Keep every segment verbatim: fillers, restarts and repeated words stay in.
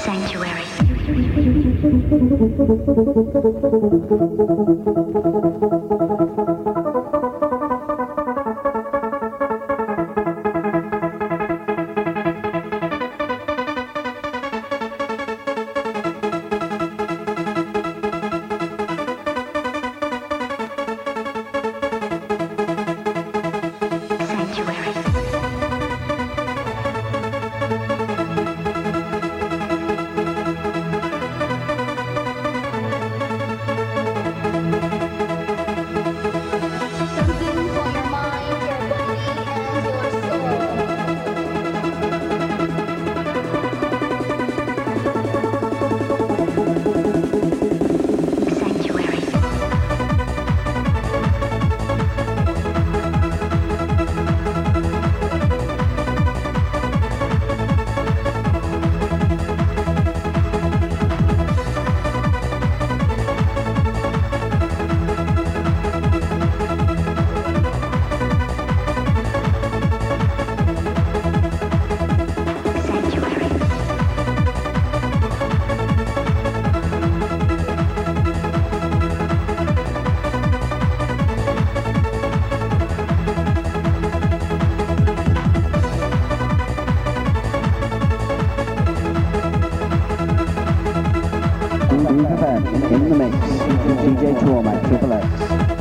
Sanctuary. In the mix, D J Trauma, Triple X.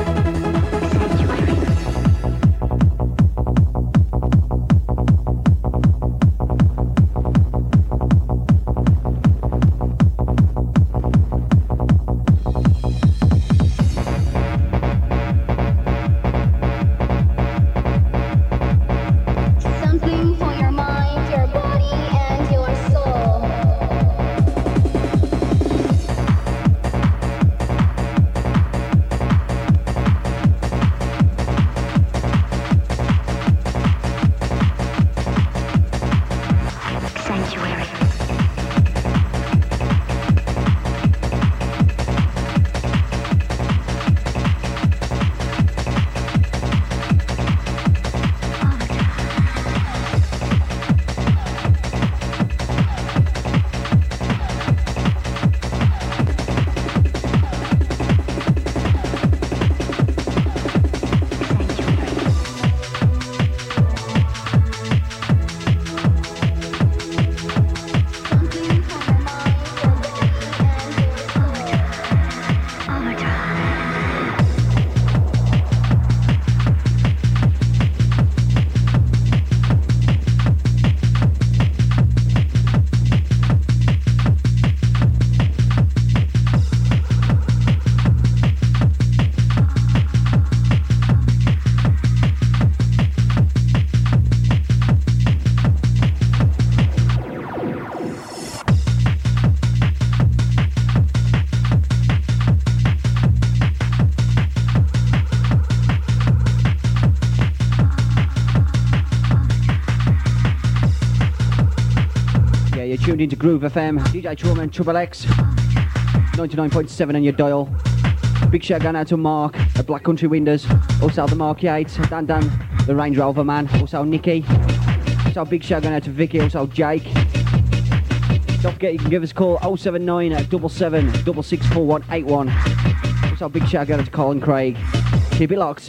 Tuned into Groove F M, D J Trauma and Triple X, ninety-nine point seven on your dial. Big shout going out to Mark at Black Country Windows, also the Mark Yates, Dan Dan, the Range Rover man, also Nikki. Also big shout going out to Vicky, also Jake. Don't forget you can give us a call oh seven nine, seven seven, six six four one eight one. Also big shout going out to Colin Craig. Keep it locked.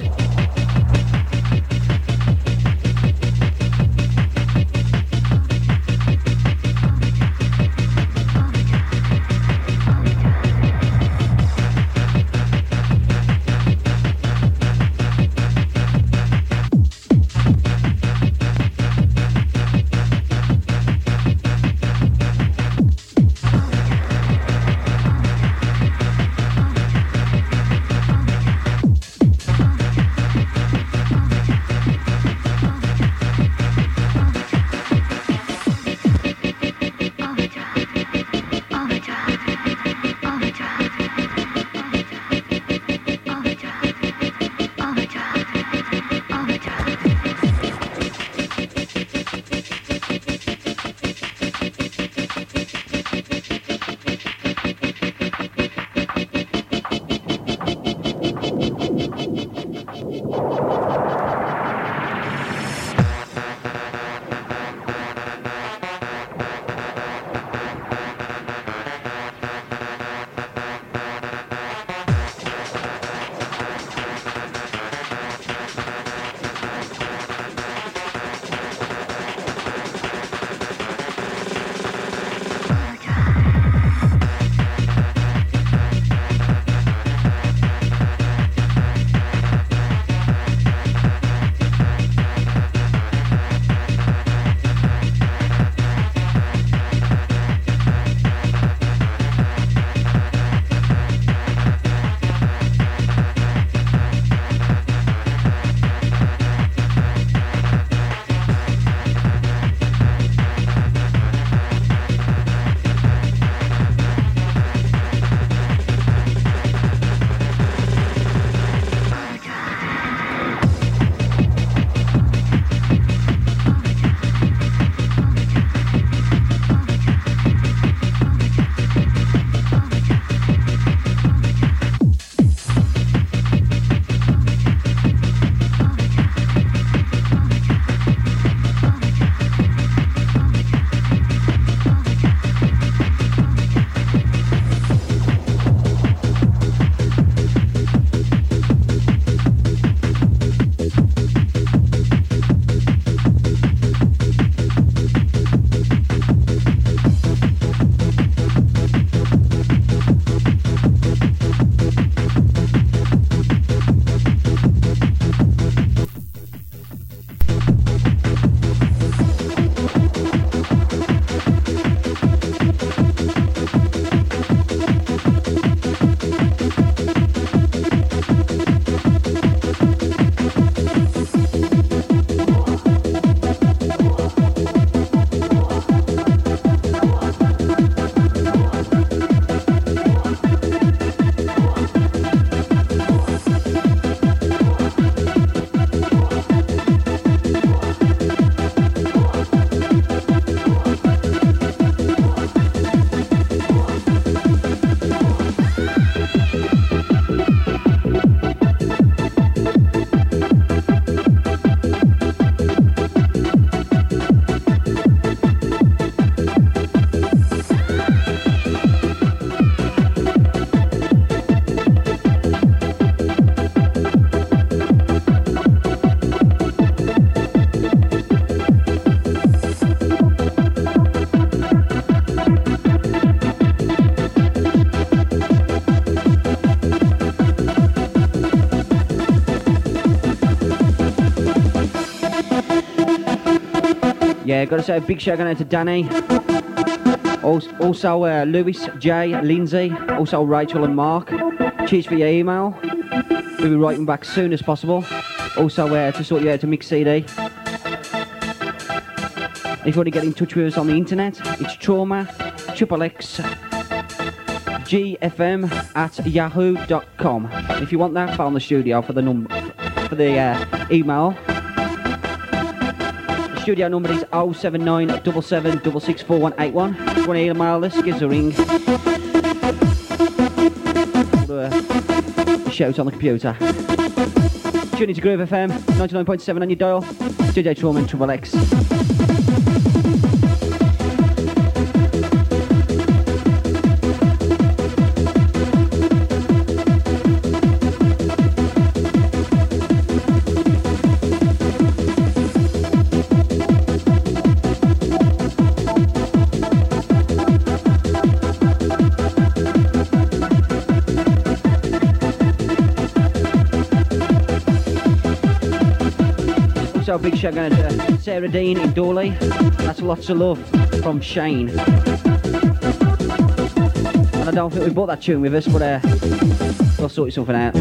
Yeah, got to say a big shout out to Danny. Also, also uh, Lewis, Jay, Lindsay, also Rachel and Mark. Cheers for your email. We'll be writing back as soon as possible. Also uh, to sort you out to mix C D. If you want to get in touch with us on the internet, it's trauma triple x g f m at yahoo dot com. If you want that, phone the studio for the number for the uh, email. The studio number is oh seven nine seven seven six six four one eight one. If you want to email us, give us a ring. Or, uh, shout on the computer. Tune into Groove F M, ninety-nine point seven on your dial. D J Trauma, Triple X. So big shout out to Sarah Dean in Dawley. That's lots of love from Shane. And I don't think we bought that tune with us, but uh, we'll sort something out.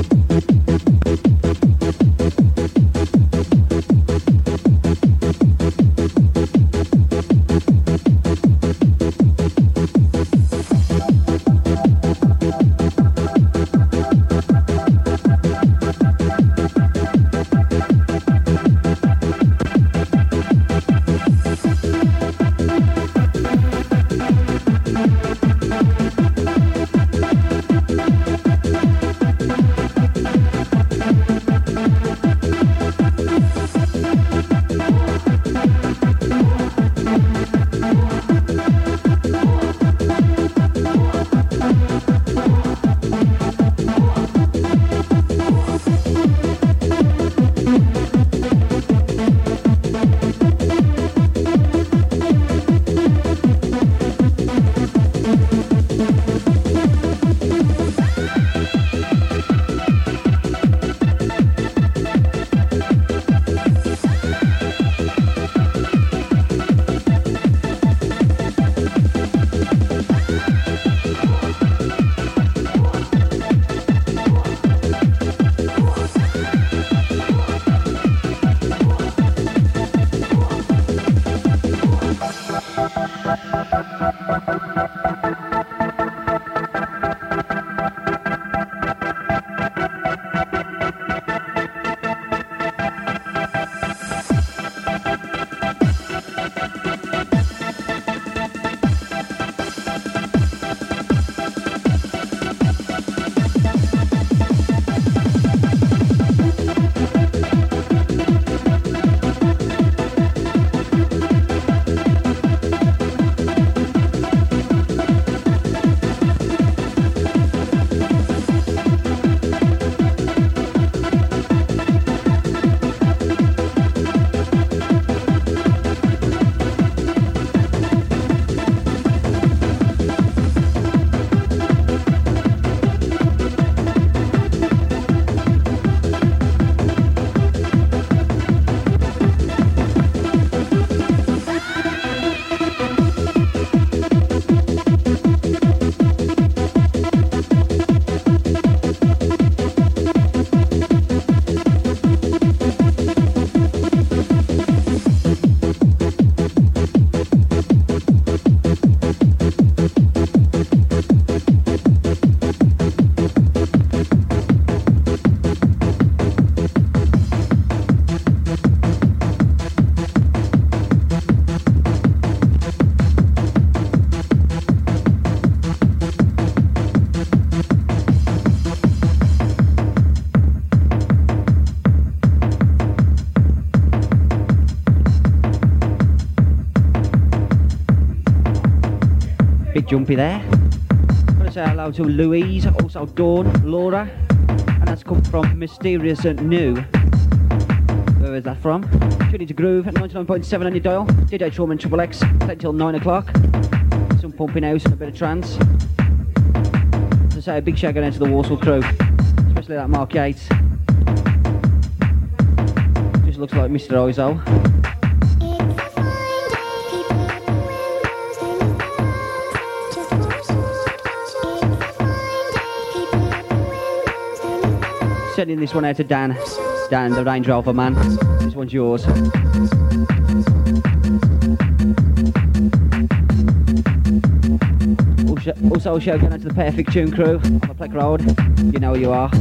Jumpy there. I'm going to say hello to Louise, also Dawn, Laura, and that's come from Mysterious and New. Where is that from? Tuning to Groove at ninety-nine point seven on your dial. D J Trauma and Triple X, until nine o'clock. Some pumping house and a bit of trance. As I say, a big shout out to the Warsaw crew, especially that Mark Yates. Just looks like Mister Ozo. sending this one out to Dan. Dan, the Range Rover man. This one's yours. Also, also a shout out to the Perfect Tune crew on the Pleck Road. You know who you are.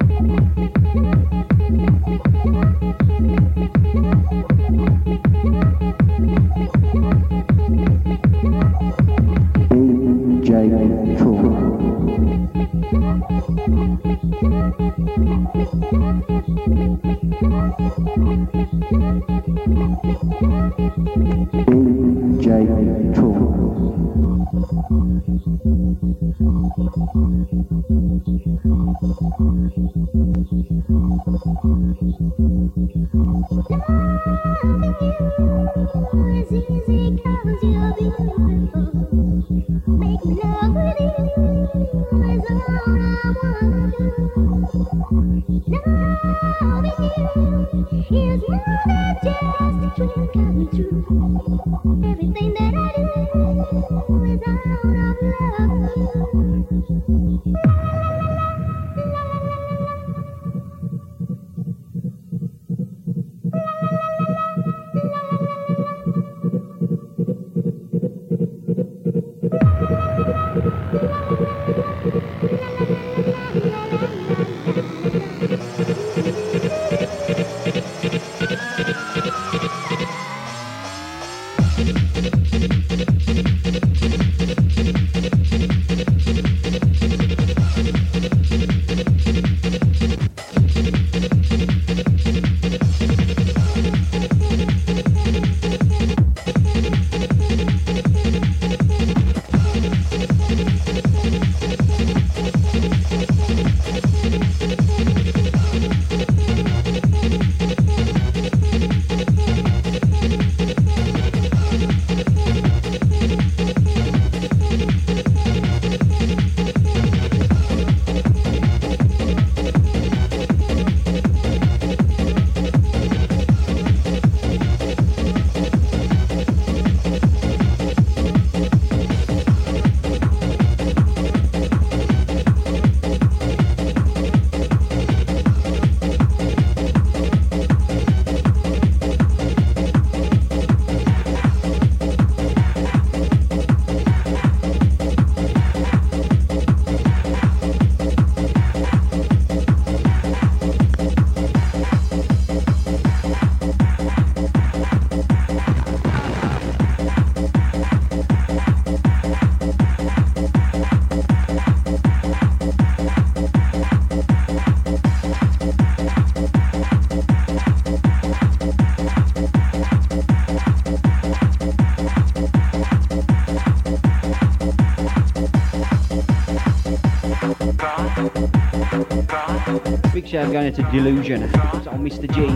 Big shout going into Delusion. It's on Mister G.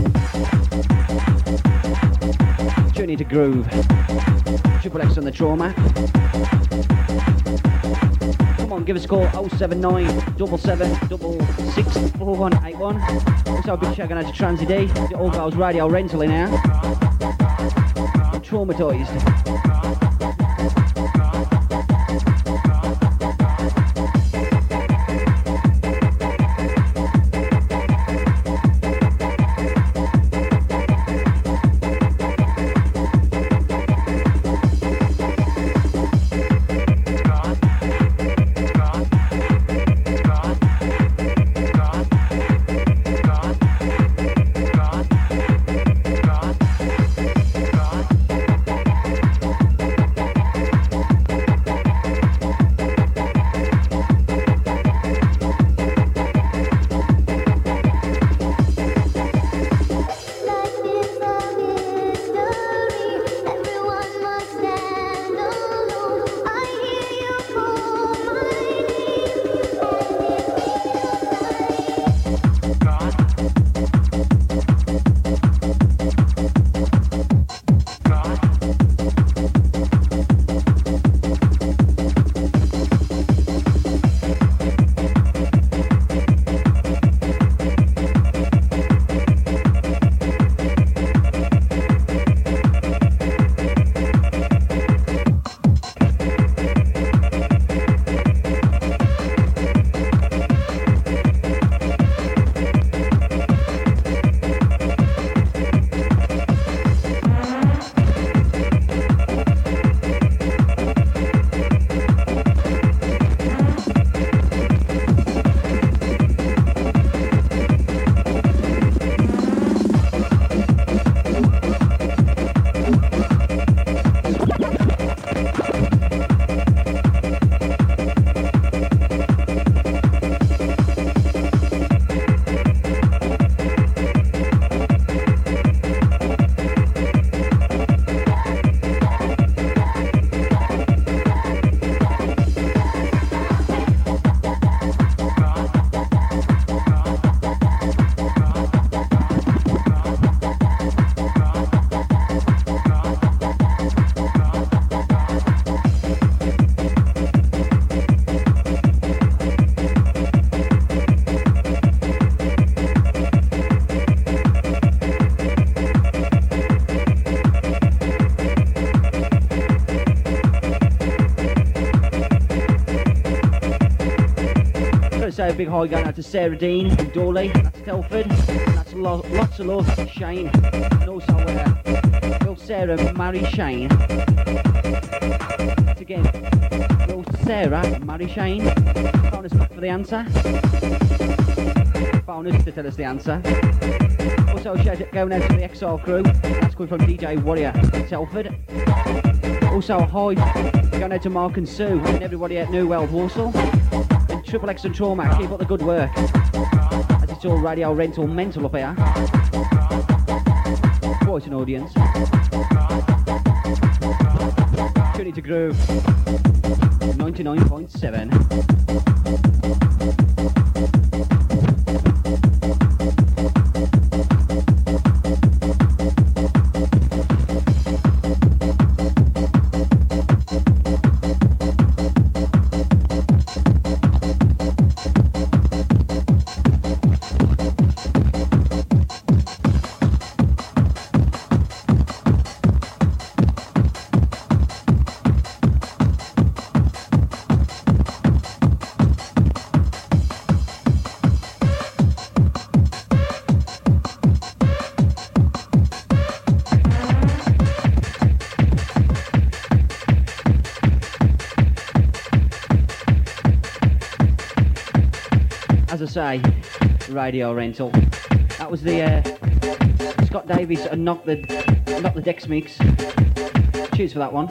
Journey to Groove. Triple X on the Trauma. Come on, give us a call oh seven nine, seven seven, six six, four one eight one. Also a big shout going out to Transy D. The All Girls Radio Rental in here. Traumatised. big hi going out to Sarah Dean and Dawley. That's Telford. And that's lo lots of love to Shane. And also, uh, will Sarah marry Shane? Once again, will Sarah marry Shane? Phone us back for the answer. Phone us to tell us the answer. Also, a shout out going out to the X R crew. That's coming from D J Warrior in Telford. Also, a hi going out to Mark and Sue and everybody at New World Warsaw. And Triple X and Trauma, keep up the good work. As it's all radio rental mental up here. Quite an audience. Tuning to Groove ninety-nine point seven. As I say, radio rental. That was the uh, Scott Davies and knock the knock the Dex mix. Cheers for that one.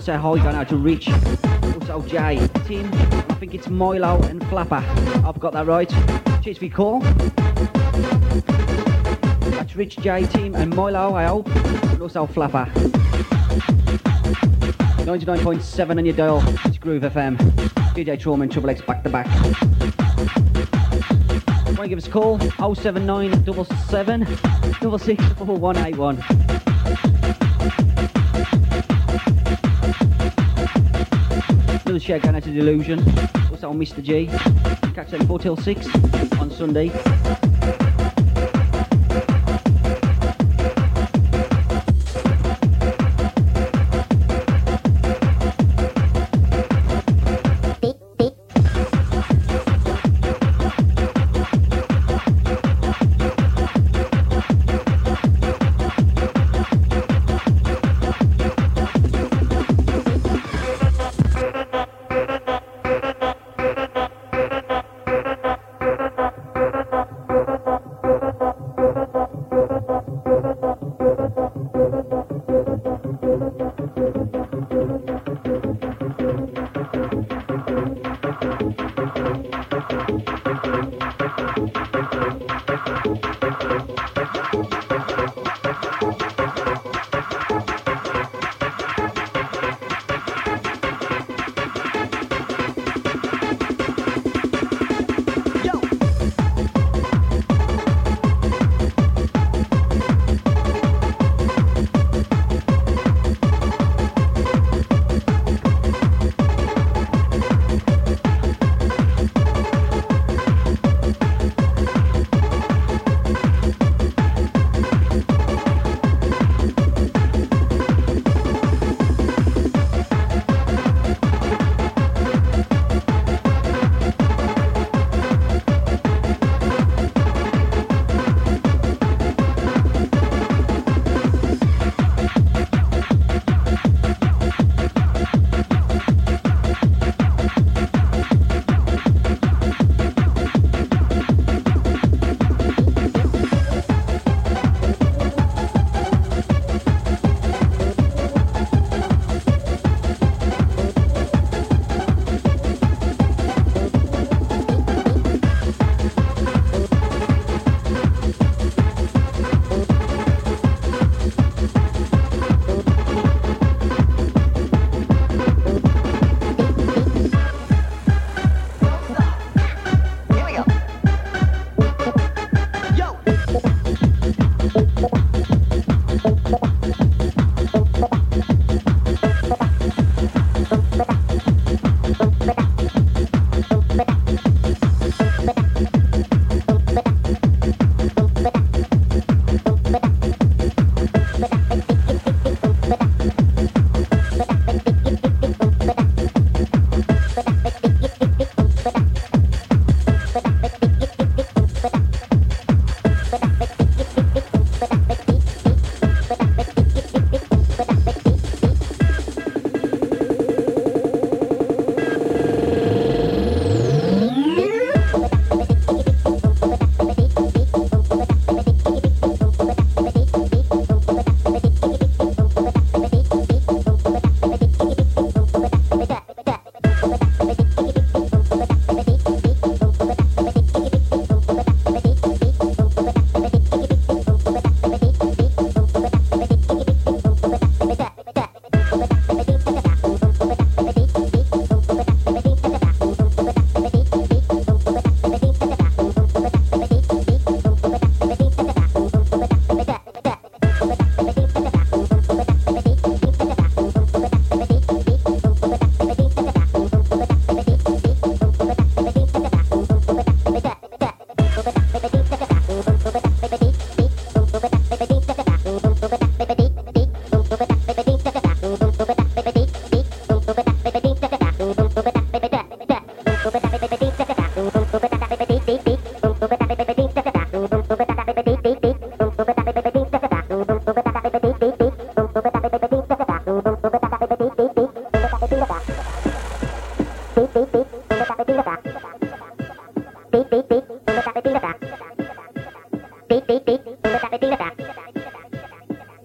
say hi going out to Rich, also Jay, Tim, I think it's Milo and Flapper. I've got that right. Cheers for your call. That's Rich, Jay, Tim and Milo, I hope. And also Flapper. ninety-nine point seven on your dial. It's Groove F M. D J Trauma and Triple X back to back. Want to give us a call? oh seven nine seven seven, six six four one eight one. Another shout going out to Delusion. Also on Mister G. Catch them four till six on Sunday.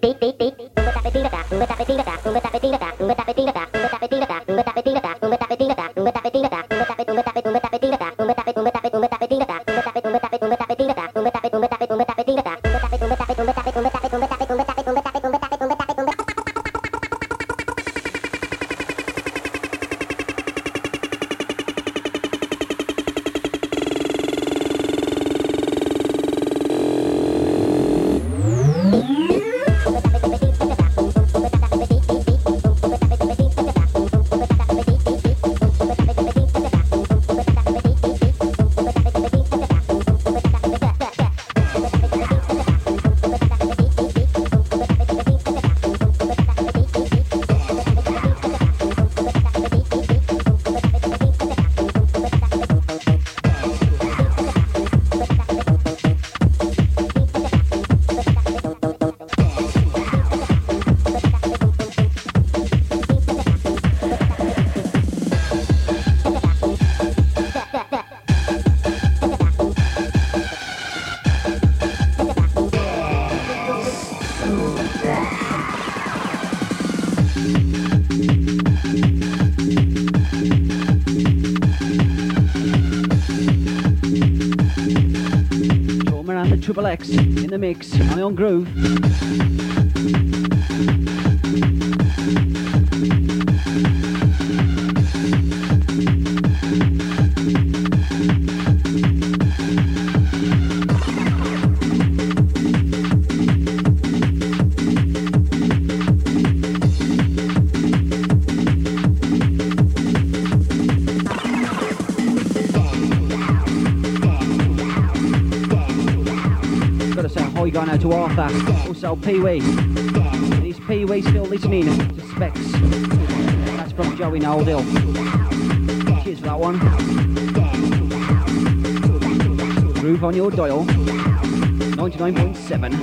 Triple X in the mix, Ion Groove. Going out to Arthur, also Pee Wee. Is Pee Wee still listening to Specs? That's from Joey Noldhill. Cheers for that one. Groove on your dial, ninety-nine point seven.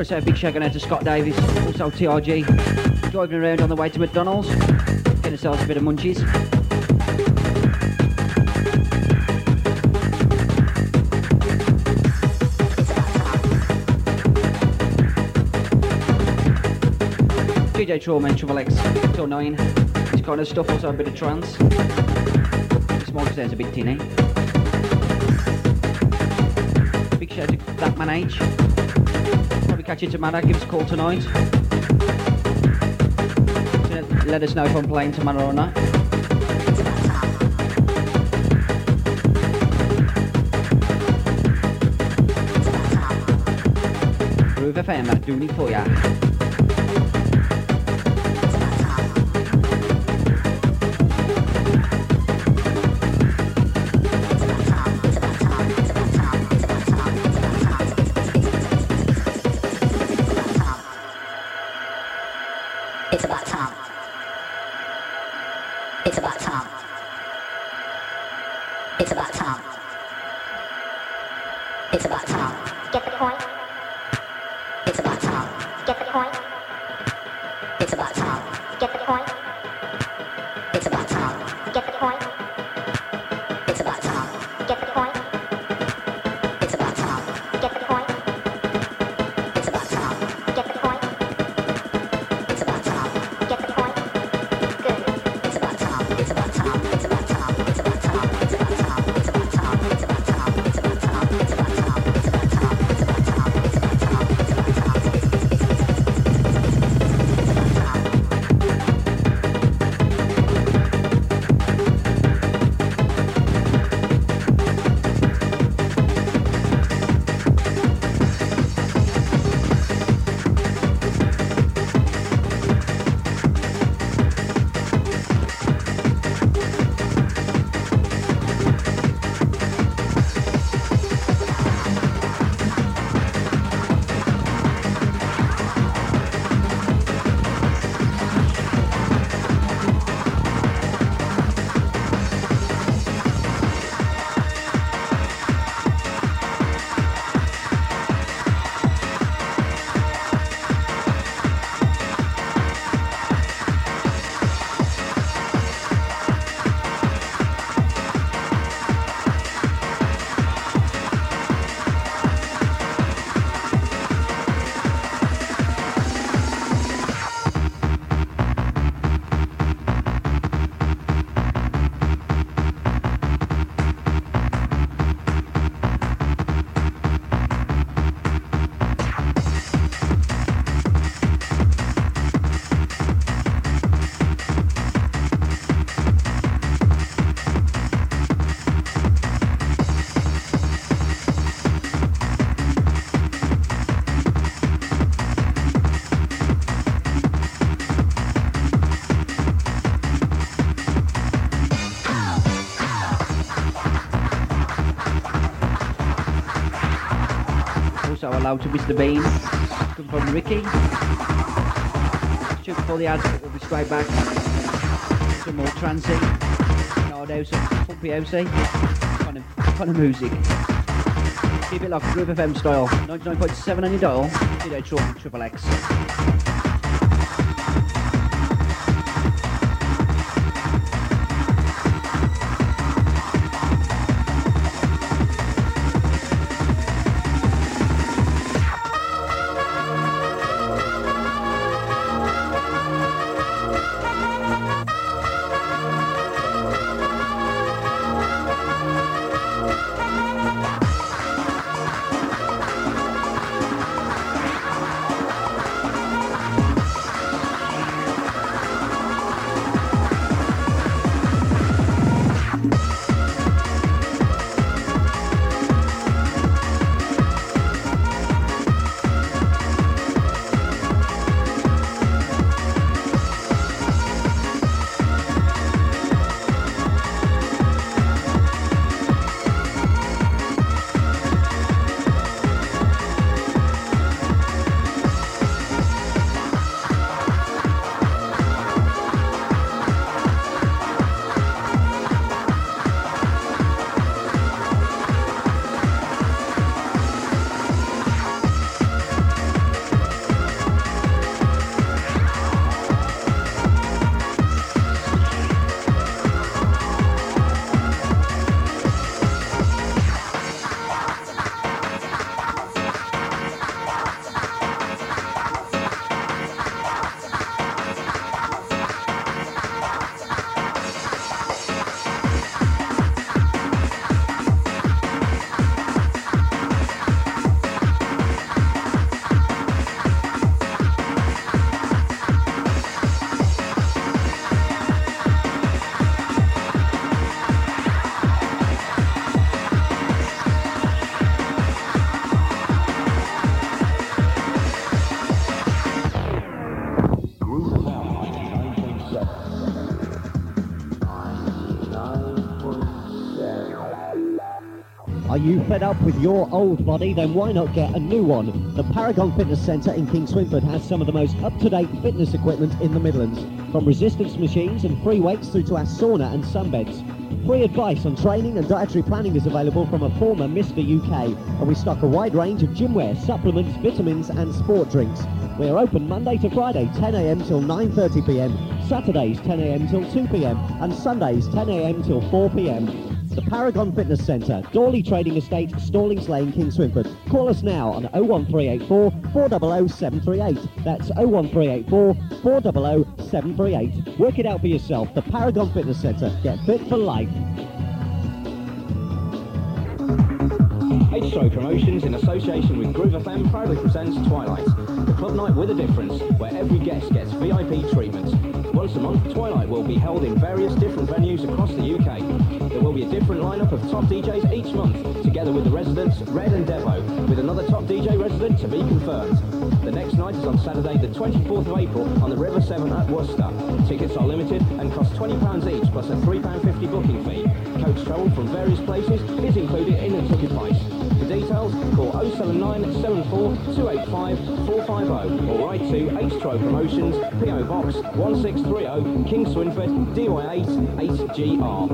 to say a big shout out to Scott Davis, also T R G, driving around on the way to McDonald's, getting ourselves a bit of munchies. D J Trauma and Triple X till nine. This kind of stuff, also a bit of trance. This mic sounds a bit tinny. Big shout out to that man H. Probably catch you tomorrow, give us a call tonight. So let us know if I'm playing tomorrow or not. Groove F M, doing it for ya. It's about time. It's about time. It's about time. It's about time. Get the point? It's about time. Get the point? It's about time. Get the point? It's about time. Get the point? It's about time. Get the point? It's about time. Get the point? It's about time. Get the point? It's about time. Get the point? Good. It's about time. It's about time. It's about time. It's about time. It's about time. It's about time. It's about time. It's about time. It's about time. It's about time. It's about time. It's about time. It's about time. Allowed to Mister Bean. Come from Ricky. Just before the ads, but we'll be straight back. Some more trancey, hard house, pumpy housey, kind of, kind of music. Keep it locked, Groove F M style. ninety-nine point seven on your dial. D J Trauma, Triple X. Are you fed up with your old body? Then why not get a new one? The Paragon Fitness Centre in King Swinford has some of the most up-to-date fitness equipment in the Midlands. From resistance machines and free weights through to our sauna and sunbeds. Free advice on training and dietary planning is available from a former Mister U K. And we stock a wide range of gymwear, supplements, vitamins and sport drinks. We are open Monday to Friday, ten a m till nine thirty p m, Saturdays ten a m till two p m and Sundays ten a m till four p m. The Paragon Fitness Centre, Dorley Trading Estate, Stallings Lane, King Swinford. Call us now on oh one three eight four, four zero zero, seven three eight. That's oh one three eight four, four zero zero, seven three eight. Work it out for yourself. The Paragon Fitness Centre. Get fit for life. H-Stroke Promotions, in association with Groove F M, proudly presents Twilight, the club night with a difference, where every guest gets V I P treatment. Once a month, Twilight will be held in various different venues across the U K. There will be a different lineup of top D Js each month, together with the residents Red and Devo, with another top D J resident to be confirmed. The next night is on Saturday the twenty-fourth of April on the River Severn at Worcester. Tickets are limited and cost twenty pounds each plus a three pounds fifty booking fee. Coach travel from various places is included in the ticket price. For details, call oh seven nine, seven four, two eight five, four five oh or write to H-Stroke Promotions, P O Box one six three oh, King Swinford, D Y eight, eight G R.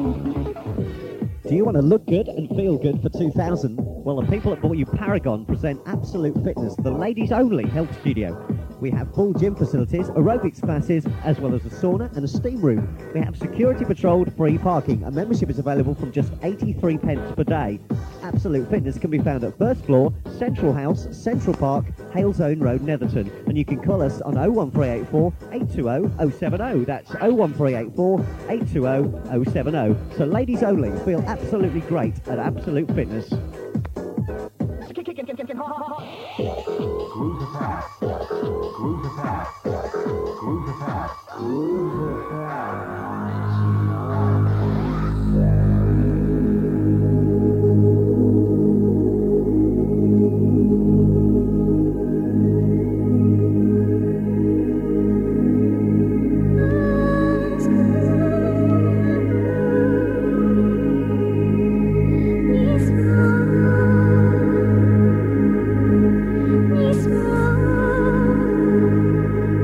Do you want to look good and feel good for two thousand? Well, the people at Bought You Paragon present Absolute Fitness, the ladies-only health studio. We have full gym facilities, aerobics classes, as well as a sauna and a steam room. We have security patrolled free parking. A membership is available from just eighty-three pence per day. Absolute Fitness can be found at first floor, Central House, Central Park, Halezone Road, Netherton. And you can call us on oh one three eight four, eight two oh, oh seven oh. That's oh one three eight four, eight two oh, oh seven oh. So ladies only, feel absolutely great at Absolute Fitness. Cruise attack. Cruise attack. Cruise attack. Cruise attack. Nismo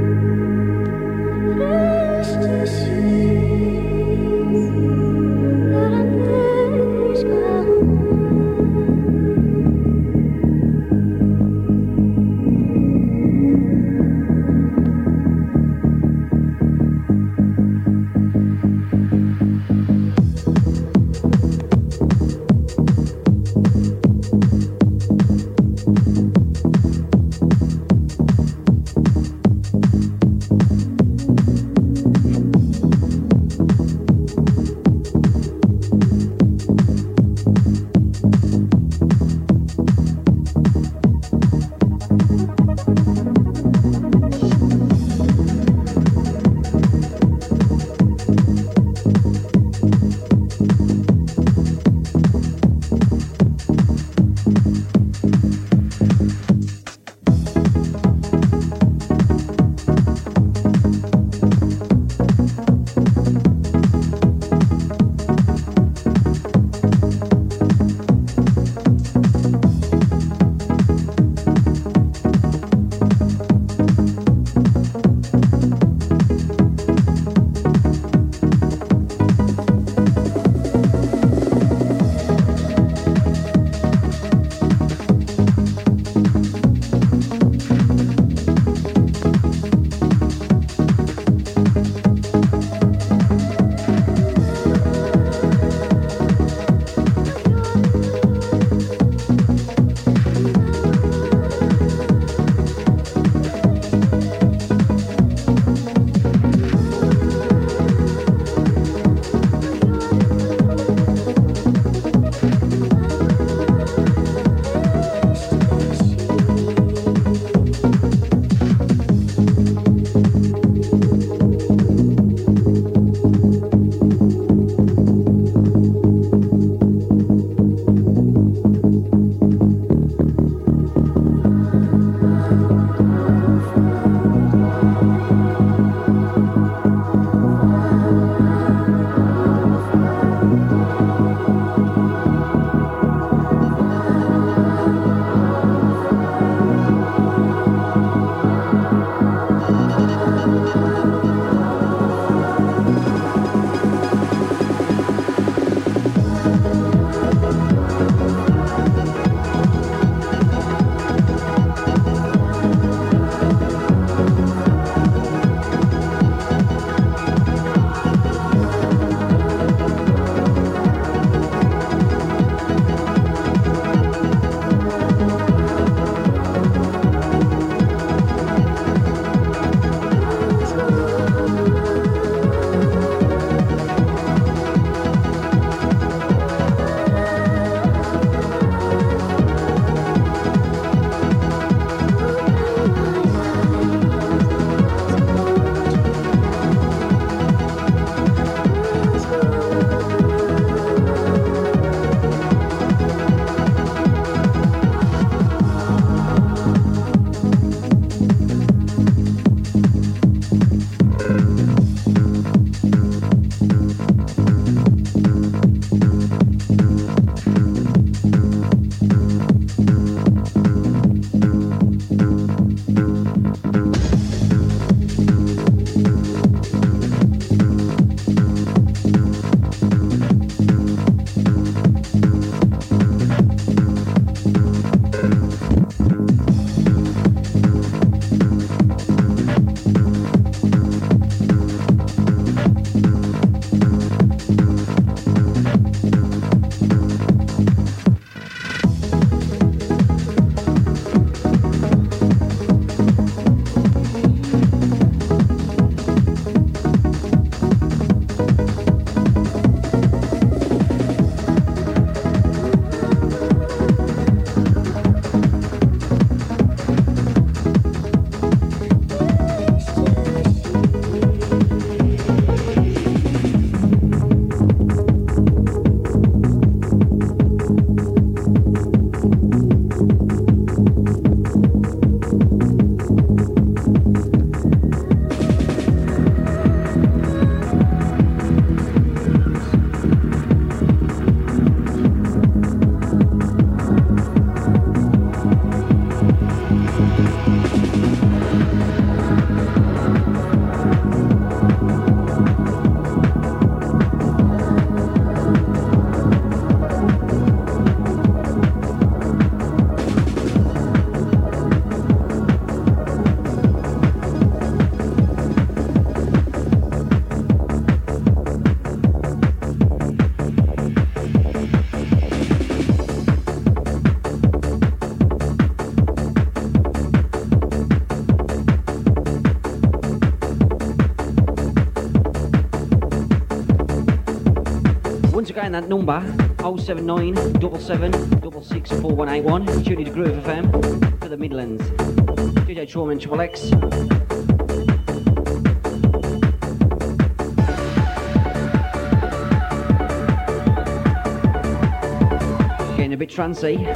that number, oh seven nine, seven seven, six six, four one eight one. Tune into Groove F M for the Midlands. D J Trauma, Triple X. Getting a bit trancy.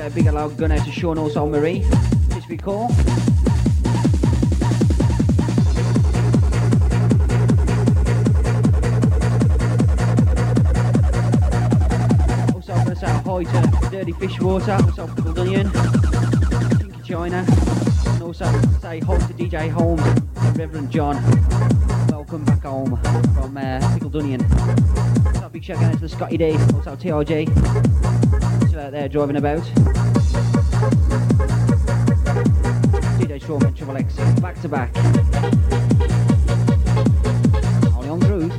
a big hello going out to Sean, also Marie. Please be cool. Also I'm going to say hi to Dirty Fish Water, also Pickled Onion, Kinky China, and also say hi to D J Holmes and Reverend John. Welcome back home from uh, Pickled Onion. Also big shout out to the Scotty D, also T R G. Still out there driving about. D J Trauma and Triple X back to back. Only on Groove.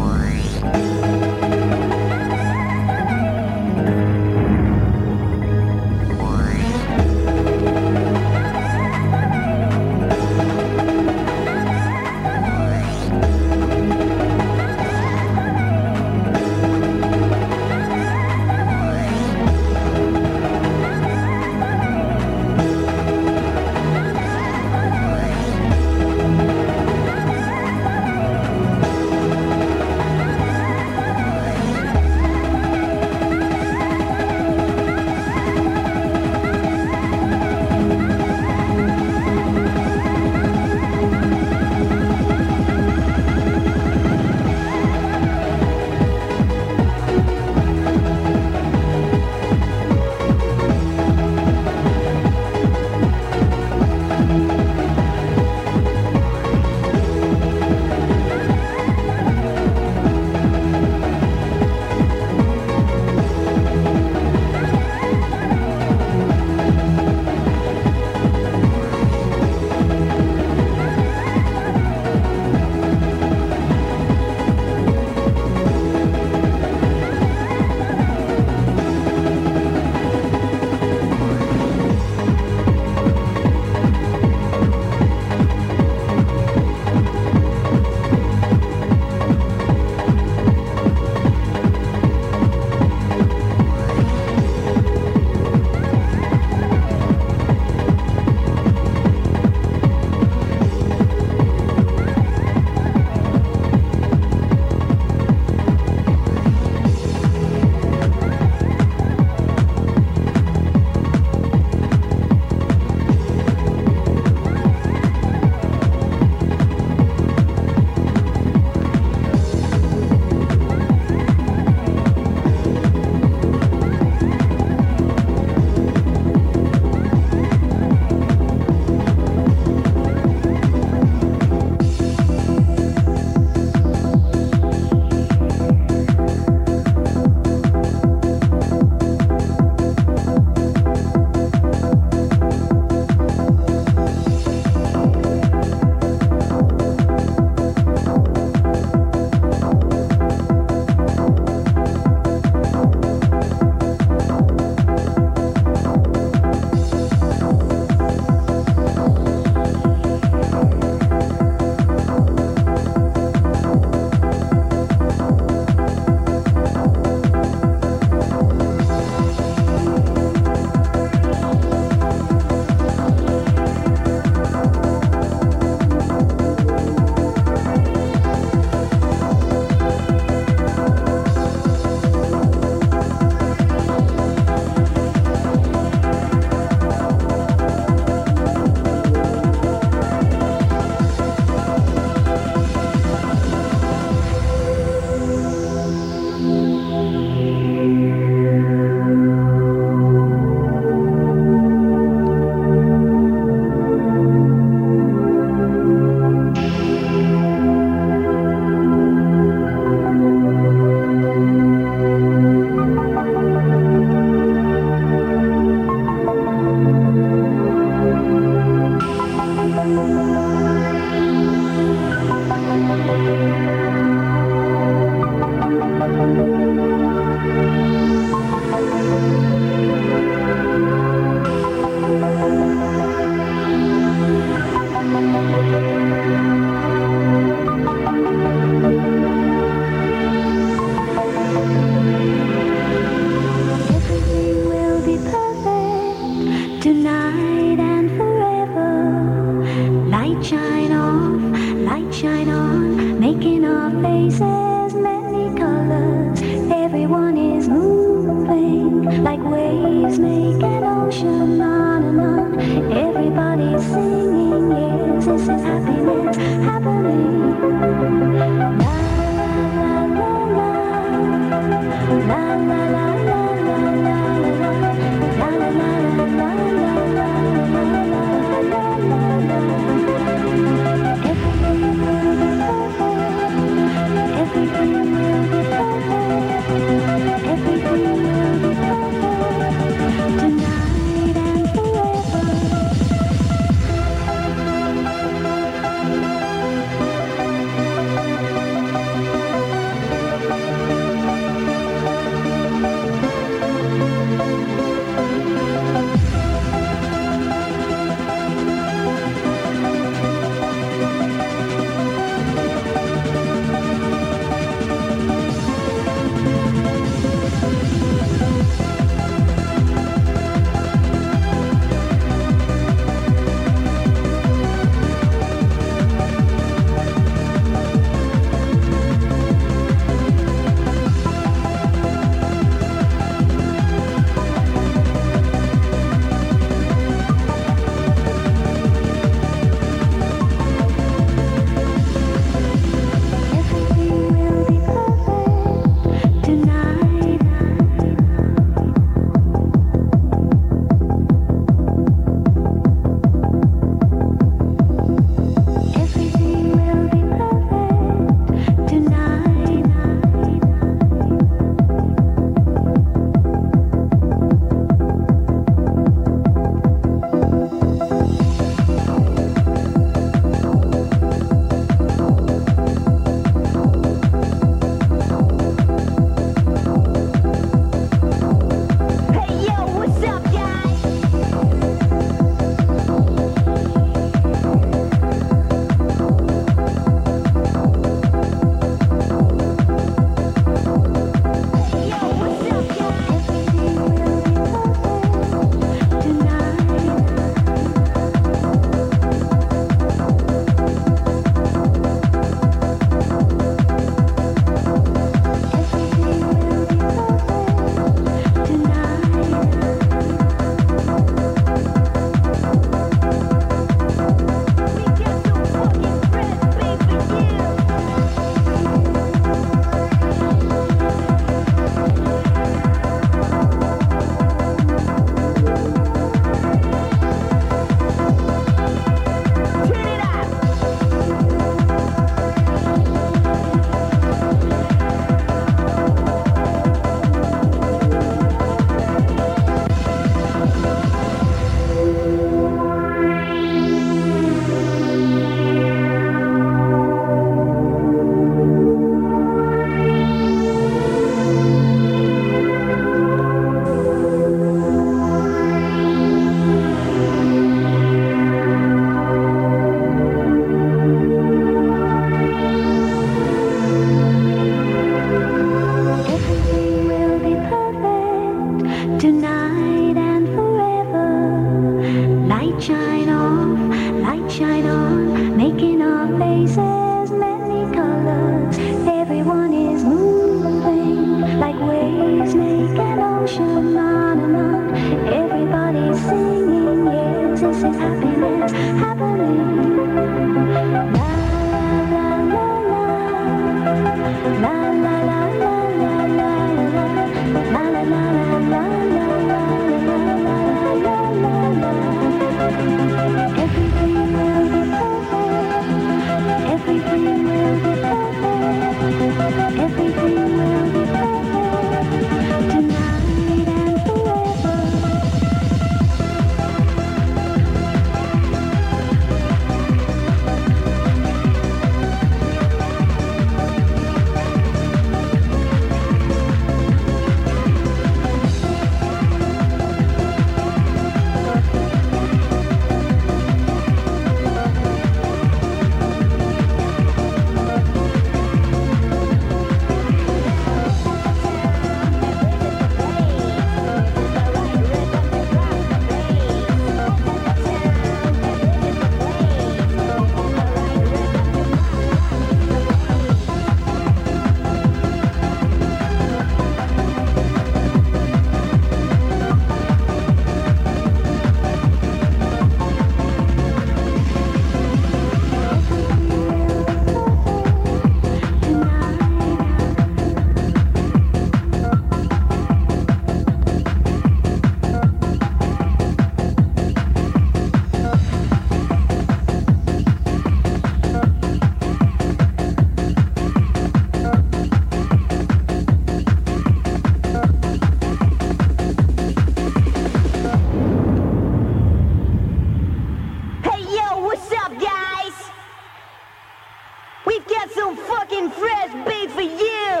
got some fucking fresh beat for you.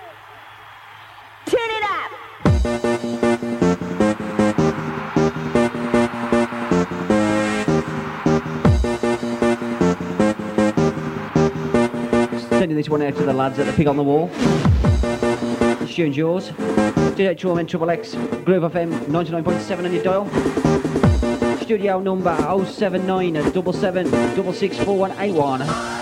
Turn it up. Sending this one out to the lads at the Pig on the Wall. This tune's yours. D J Trawman, Triple X, Groove F M, ninety-nine point seven on your dial. Studio number oh seven nine seven seven six six four one eight one.